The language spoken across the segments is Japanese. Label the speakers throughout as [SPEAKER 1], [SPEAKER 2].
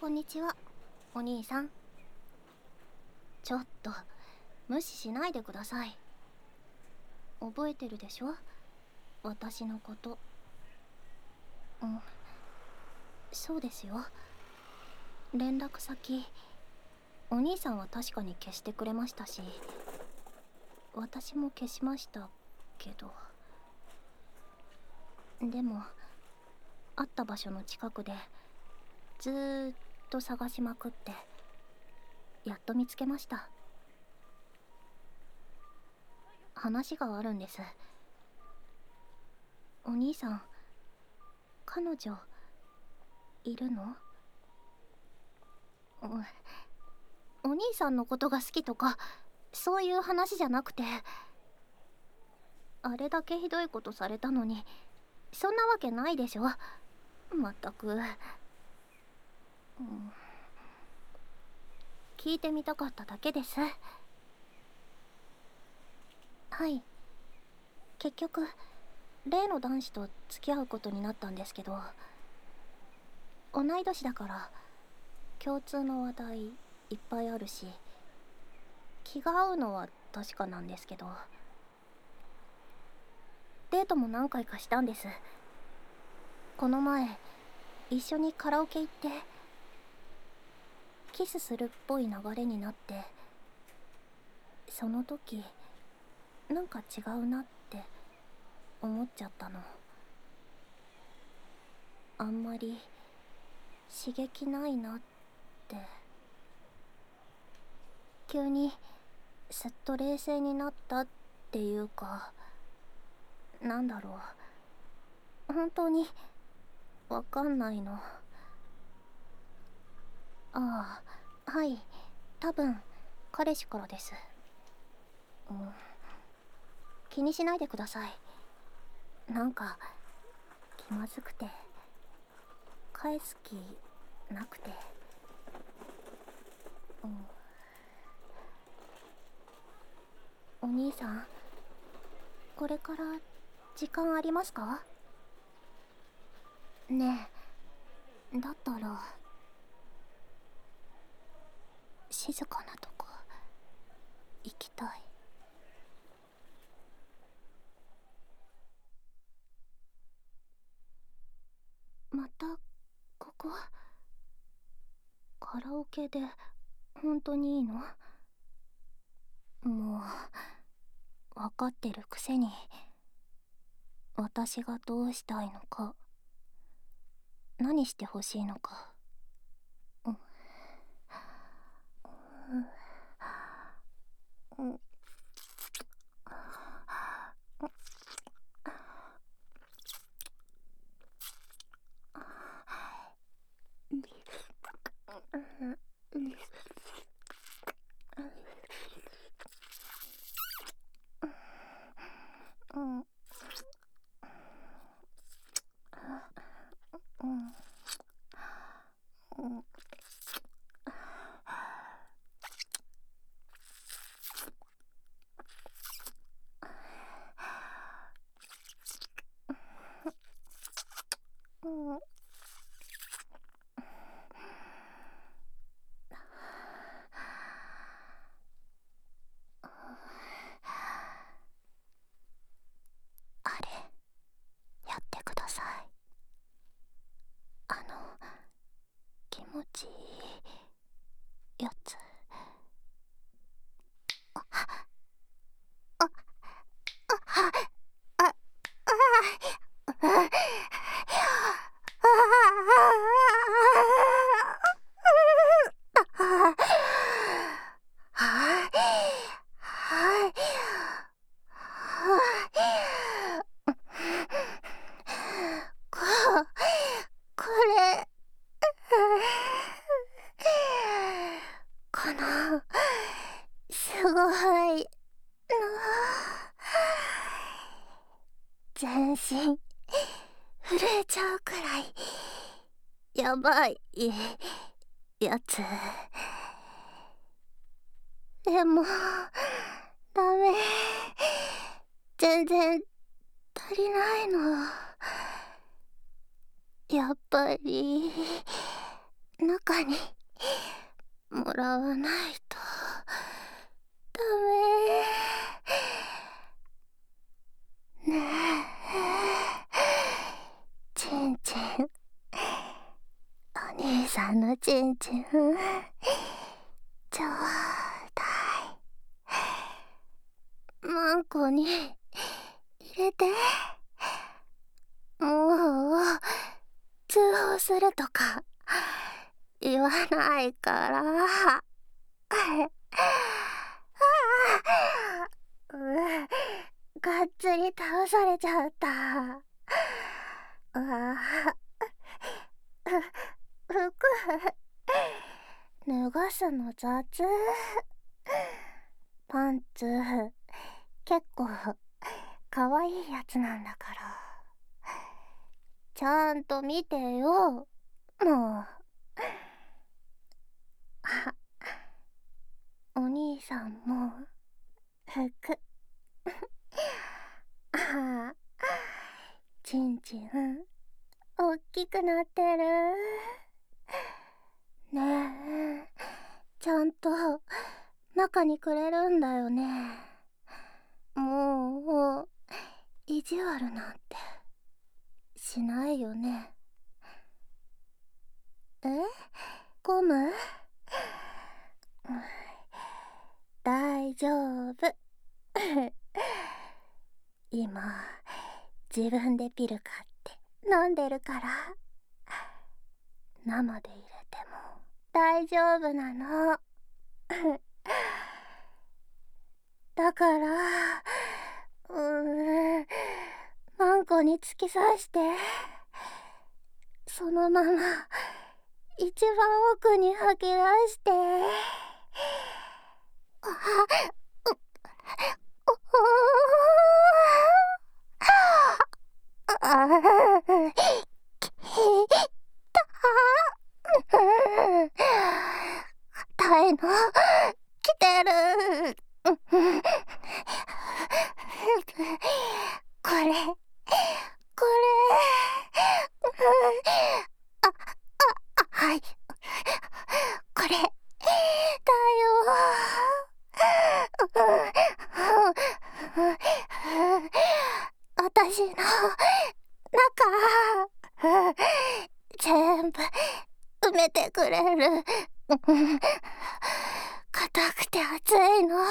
[SPEAKER 1] こんにちは、お兄さん。ちょっと無視しないでください。覚えてるでしょ、私のこと。うん、そうですよ。連絡先お兄さんは確かに消してくれましたし、私も消しましたけど。でも会った場所の近くでずーっと探しまくってやっと見つけました。話があるんです。お兄さん、彼女いるの？お兄さんのことが好きとかそういう話じゃなくて、あれだけひどいことされたのにそんなわけないでしょ。まったく、聞いてみたかっただけです。はい、結局例の男子と付き合うことになったんですけど、同い年だから共通の話題いっぱいあるし気が合うのは確かなんですけど、デートも何回かしたんです。この前一緒にカラオケ行ってキスするっぽい流れになって、その時なんか違うなって思っちゃったの。あんまり刺激ないなって。急にすっと冷静になったっていうか、なんだろう、本当にわかんないの。ああ、はい、多分彼氏からです。気にしないでください。なんか気まずくて返す気なくて。お兄さん、これから時間ありますか？ねえ、だったら静かなとこ行きたい。またここカラオケで本当にいいの？もう分かってるくせに私がどうしたいのか、何してほしいのか。あれやってください。気持ちいいやつ。これかな、すごい全身震えちゃうくらいやばいやつ。でもダメ、全然足りないの。やっぱり中にもらわないとダメ。ねえ、チンチン、お兄さんのチンチンちょうだい。マンコに入れて。もう通報するとか言わないから。がっつり倒されちゃった。服脱がすの雑。パンツ結構かわいいやつなんだから、ちゃんと見てよ。もうお兄さんも服チンチンおっきくなってるね。え、ちゃんと中にくれるんだよね。もう意地悪なんてしないよね。ゴム？大丈夫。今自分でピル買って飲んでるから。生で入れても大丈夫なの。だからマンコに突き刺して、そのまま一番奥に吐き出して。硬いの来てる。これはい、これだよ。私の中全部埋めてくれる。硬くて熱いの。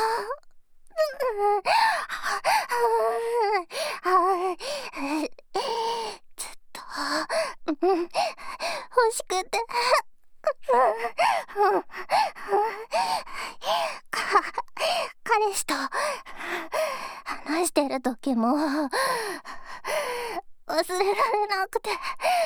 [SPEAKER 1] ずっと欲しくて。彼氏と話してる時も忘れられなくて。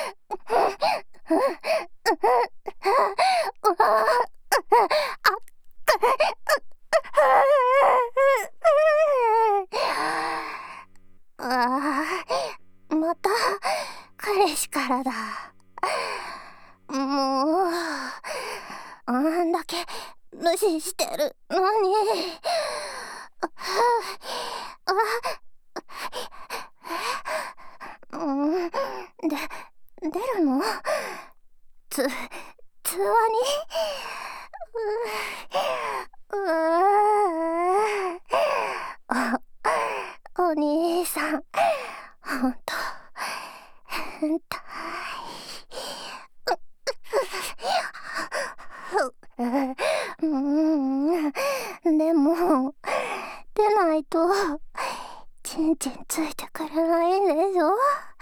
[SPEAKER 1] また彼氏からだ。もうあんだけ無視してるのに。出るの？通話に？お兄さん、ほんと変態。でも出ないとチンチンついてくれないんでしょ。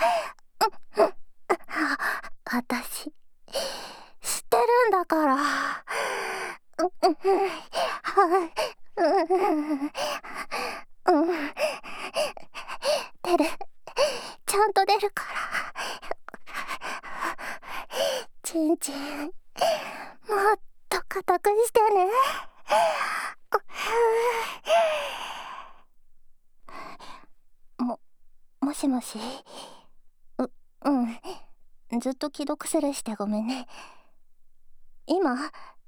[SPEAKER 1] 私知ってるんだから。出る、ちゃんと出るから。チンチンもっと固くしてね。もしもし。ずっと既読スルーしてごめんね。今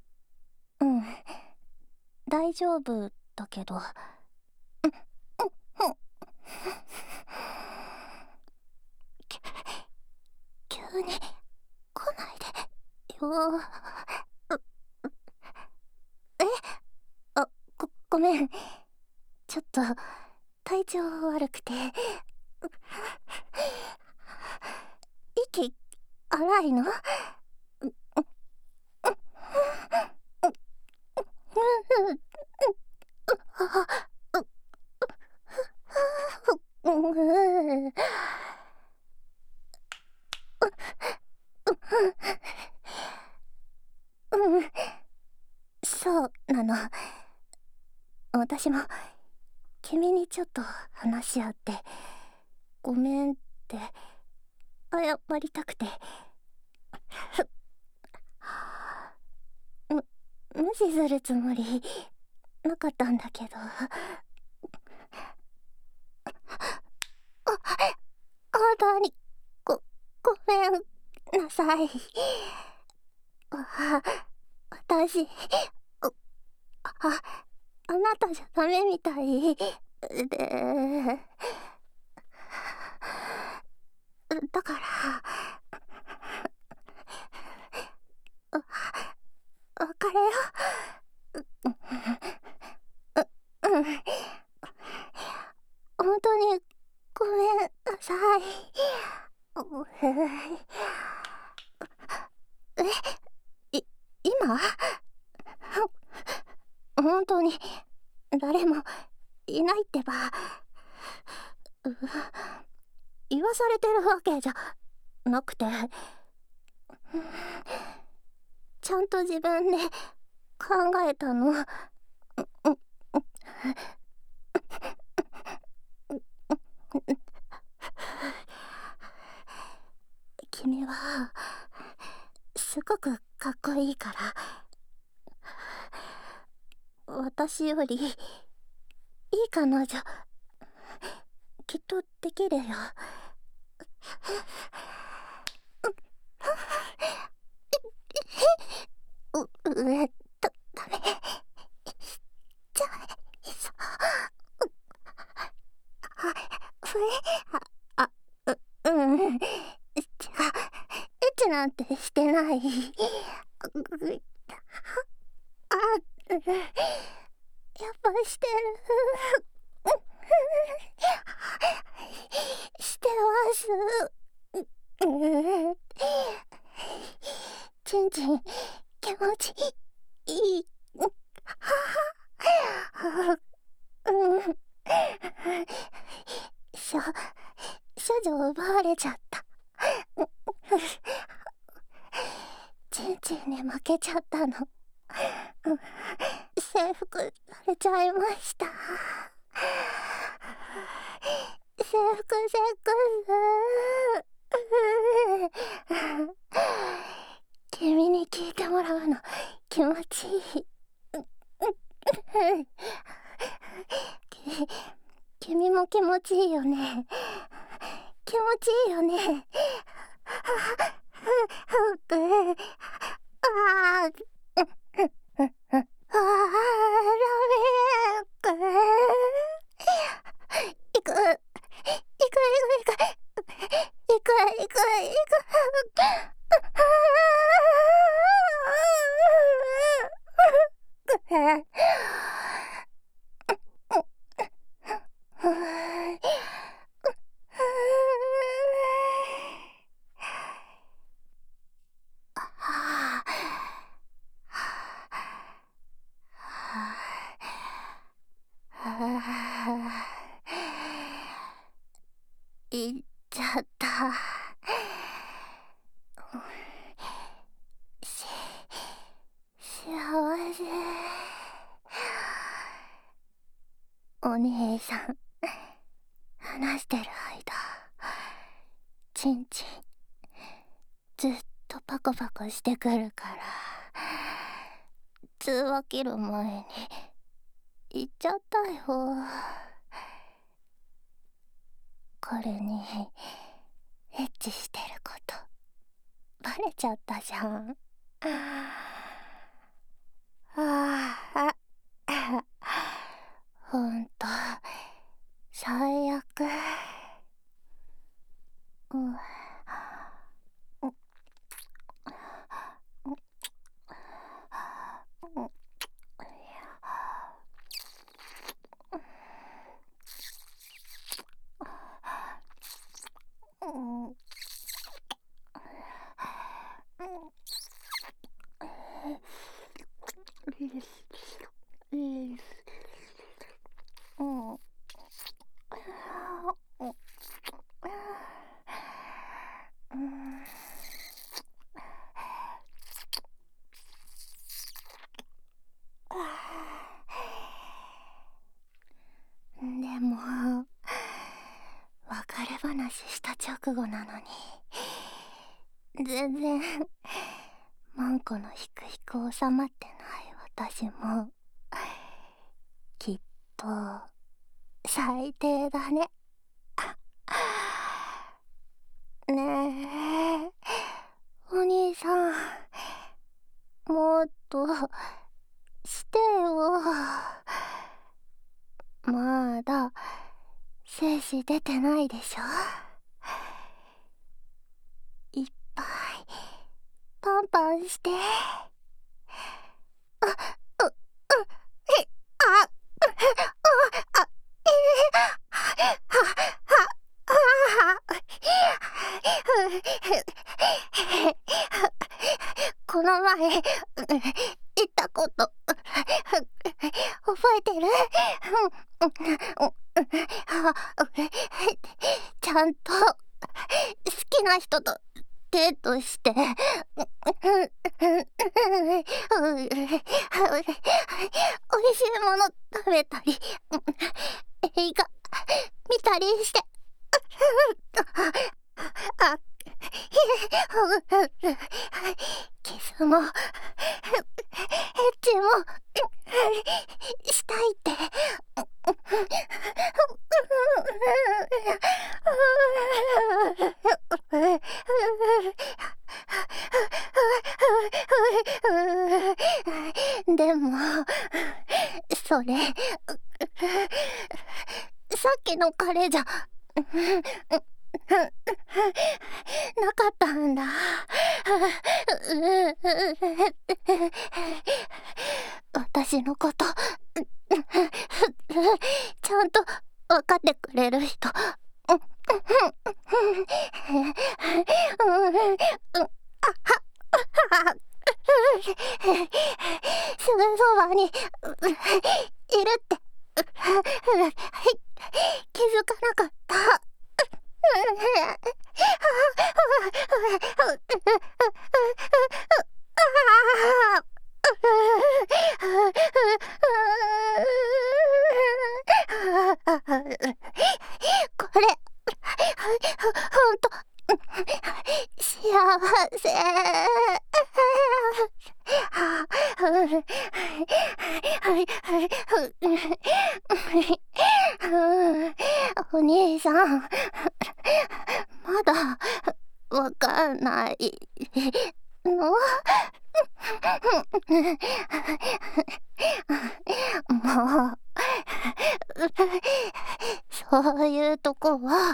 [SPEAKER 1] 大丈夫だけど。急に来ないでよ。 ごめん、ちょっと体調悪くて。息荒いの？うん、そうなの。私も君にちょっと話し合ってごめんって謝りたくて。無視するつもりなかったんだけど。本当にごめんなさい。私あなたじゃダメみたいで、だから別れよう。うん、本当にごめんなさい。今本当に誰もいないってば。言わされてるわけじゃなくて、ちゃんと自分で考えたの。君はすごくかっこいいから、私よりいい彼女きっとできるよ。ダメじゃいそう。うん、違う、エッチなんてしてない。あ、やっぱしてる。してます。ちんちん気持ちいい。処女奪われちゃった。ちんちんに負けちゃったの。征服されちゃいました。征服セックス。君に聞いてもらうの気持ちいい。君も気持ちいいよね。気持ちいいよね。ダメ。行く。行っちゃった。幸せ。お姉さん話してる間、ちんちんずっとパコパコしてくるから、通話切る前に言っちゃったよ。彼にエッチしてることバレちゃったじゃん。ほんと最悪。 話した直後なのに、全然マンコのヒクヒク収まってない私もきっと最低だね。ねえ、お兄さん、もっとしてよ。まだ精子出てないでしょ。いっぱいパンパンして。あ、う、う、え、あ、あ、この前言ったこと覚えてる？ちゃんと好きな人とデートしておいしいもの食べたり映画見たりしてあキスもエッチもしたいってでもそれさっきの彼じゃなかったんだ。私のことちゃんと分かってくれる人すぐそばにいるって気づかなかった。これほんと幸せ。お兄さん、まだわかんないの？もうそういうとこは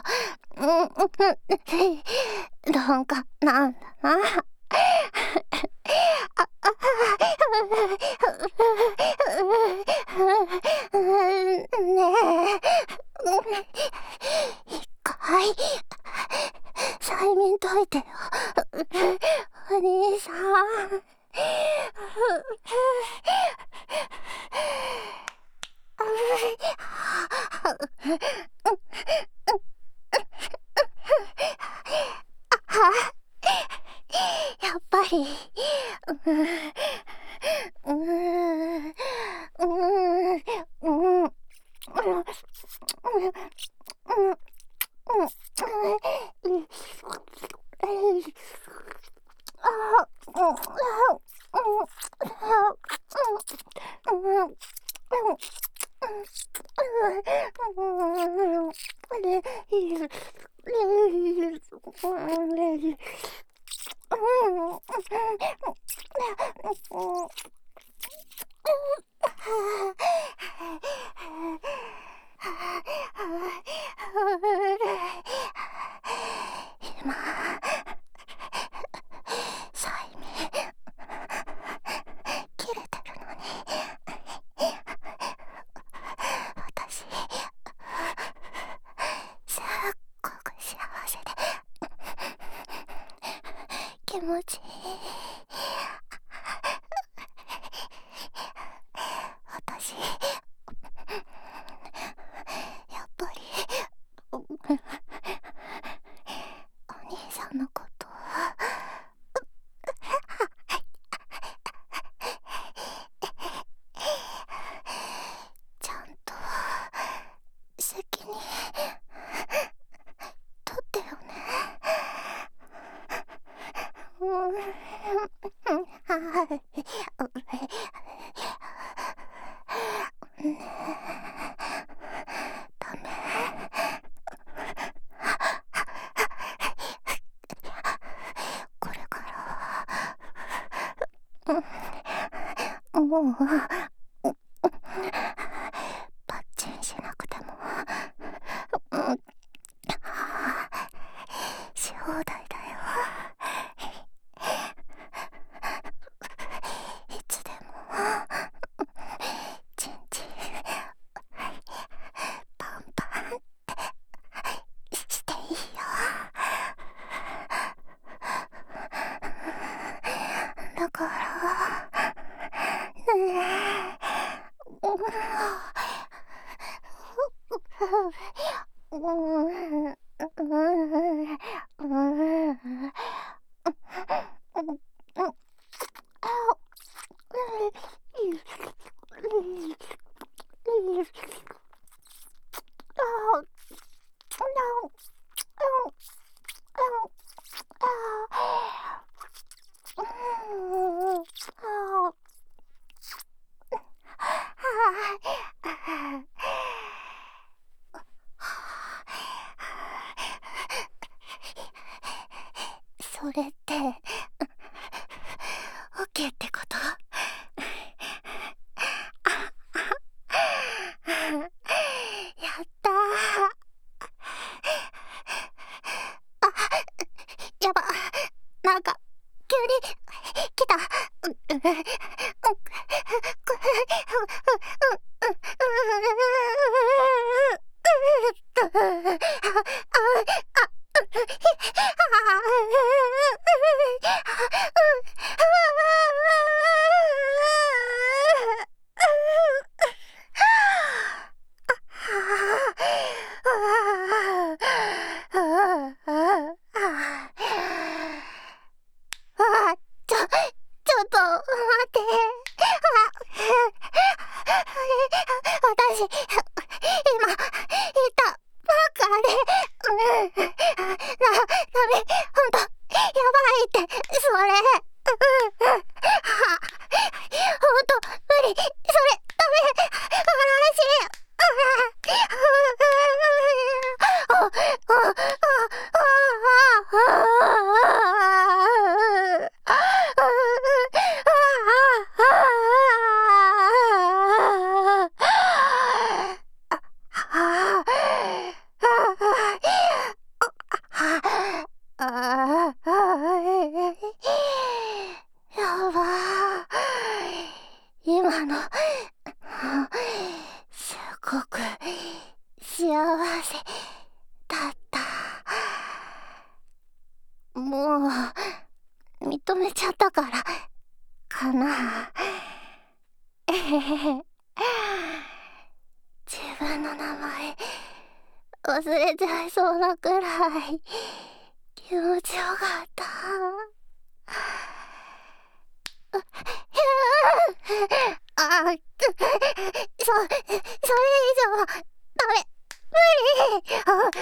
[SPEAKER 1] なんかなんだな。ねえ、一回催眠解いてよ、お兄さん。やっぱり今催眠切れてるのに私すっごく幸せで気持ちいい。私やっぱりお兄さんのことちゃんと責任取っダメ。これからはもうパッチンしなくてもし放題だよ。いつでもチンチンパンパンってしていいよ。だからねそれってオッケーってこと？やったー。やば、なんか急に来た。ちょっと待って。私、今、言ったばっかで、ダメ、ほんと、やばいって、それ、ほんと、無理、それ、ダメ、やばー。今のすごく幸せだった。もう認めちゃったからかな。自分の名前忘れちゃいそうなくらい気持ちよかった。それ以上はダメ、無理。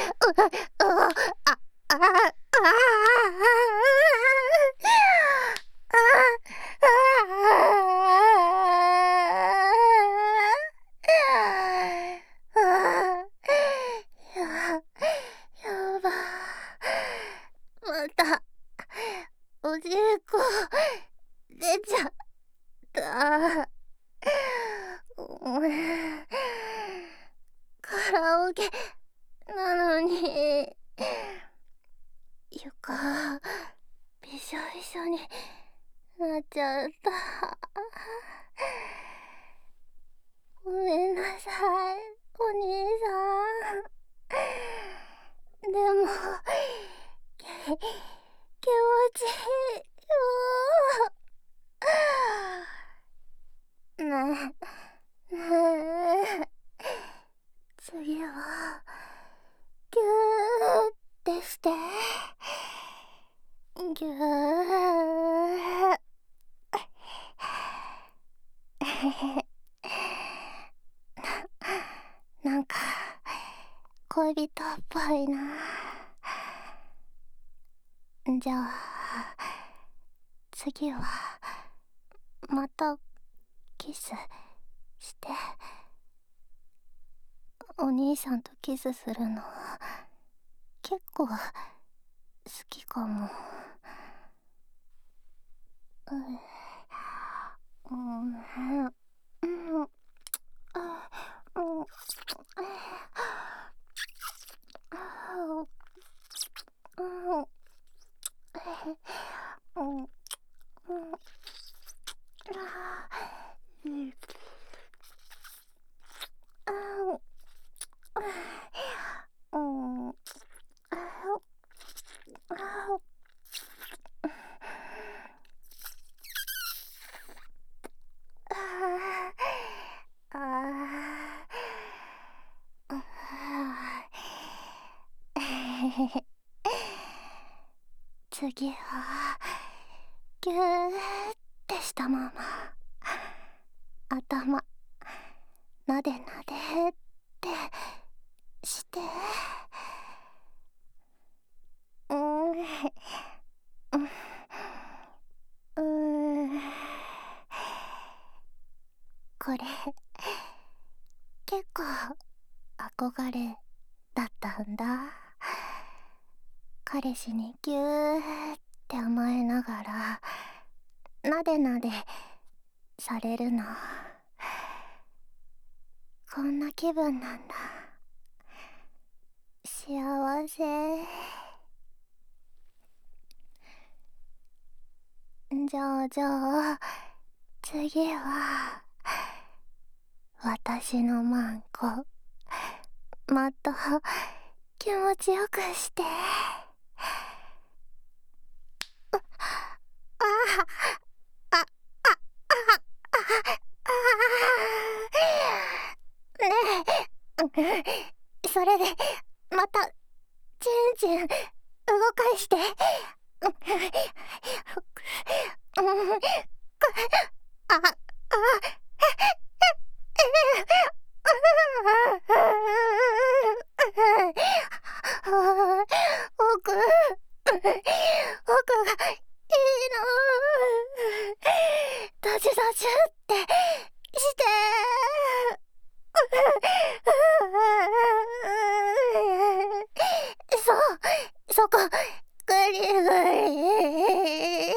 [SPEAKER 1] やば、またおしっこ出ちゃった。カラオケなのに床びしょびしょになっちゃった。ごめんなさい、お兄さん。でも気持ちいいよ。ねえねえ、次はギューってして。ギュー。なんか恋人っぽいな。じゃあ次はまたキスして。お兄さんとキスするの結構好きかも。次はギューってしたまま頭なでなでってして。これ結構憧れだったんだ。彼氏にギューって甘えながらなでなでされるの、こんな気分なんだ。幸せ。じゃあ次は私のマンコもっと気持ちよくして。ねえ、それでまたチュンチュン動かして。奥がいいの。ドジドジってして。そこグリグリ。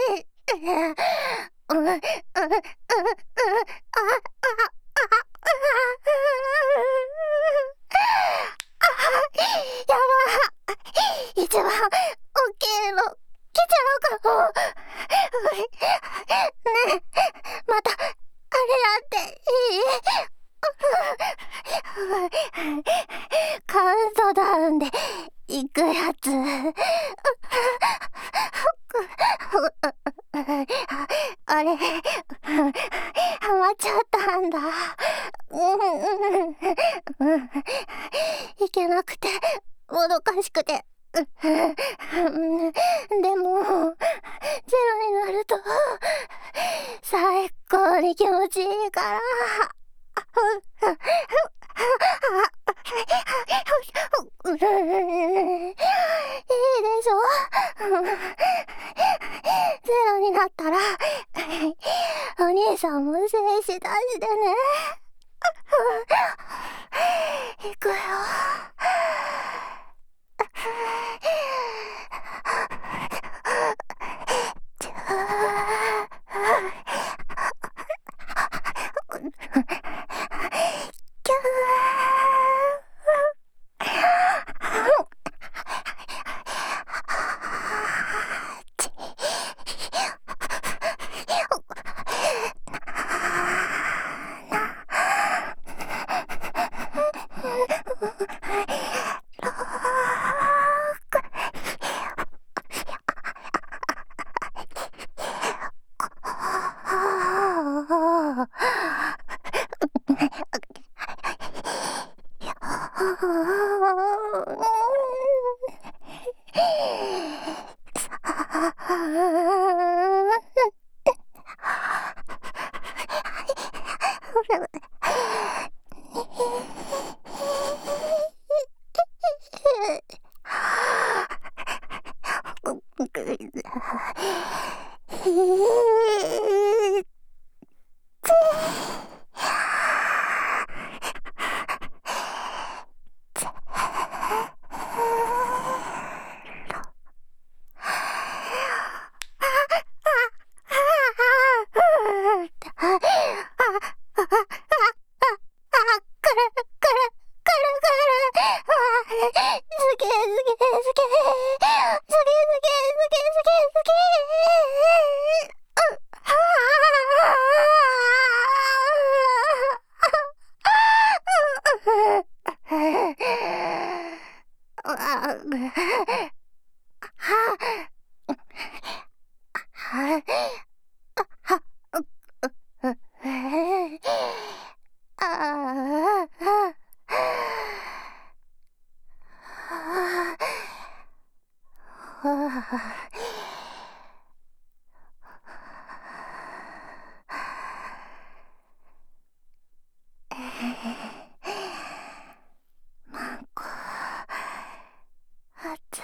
[SPEAKER 1] やば、一番大きいの来ちゃうかも。ねえ、またあれやっていい？カウントダウンで行くやつ。あれ、ハマっちゃったんだ。いけなくてもどかしくて。でもゼロになると最高に気持ちいいから。いいでしょ。ゼロになったらお兄さんも静止出してね。いくよ。ロックはううああマンコ暑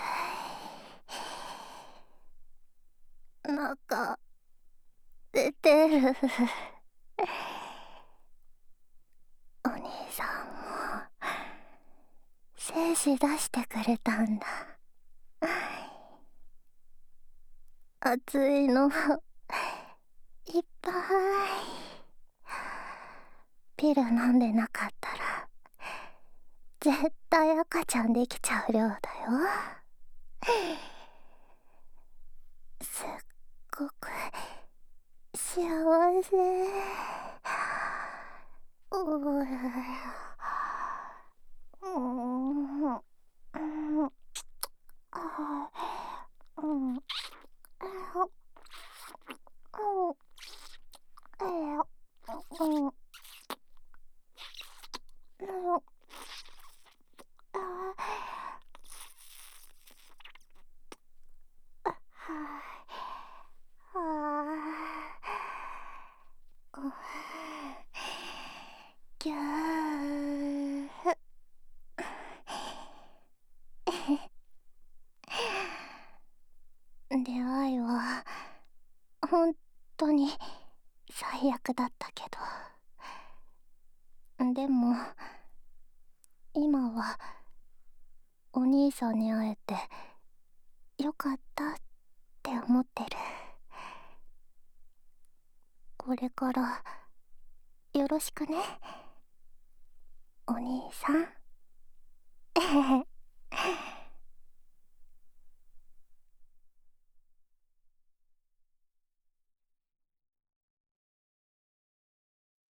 [SPEAKER 1] い。なんか出てる。お兄さんも精子出してくれたんだ。熱いのいっぱい。ピル飲んでなかったら絶対赤ちゃんできちゃう量だよ。すっごく幸せ。ううんぎゃー。出会いは本当に最悪だったけど、でも今はお兄さんに会えてよかったって思ってる。これからよろしくね、お兄さん。